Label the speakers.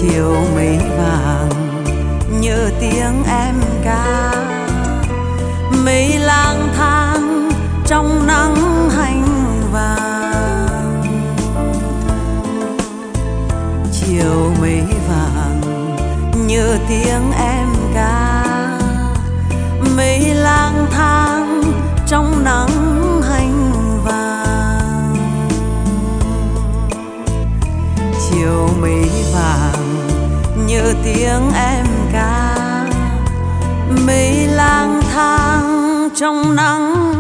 Speaker 1: chiều mây vàng nhớ tiếng em ca, mây lang thang trong nắng hành vàng. Chiều mây vàng nhớ tiếng em ca, mây lang thang trong nắng hành vàng. Chiều mây vàng nhớ tiếng em ca, mây lang thang trong nắng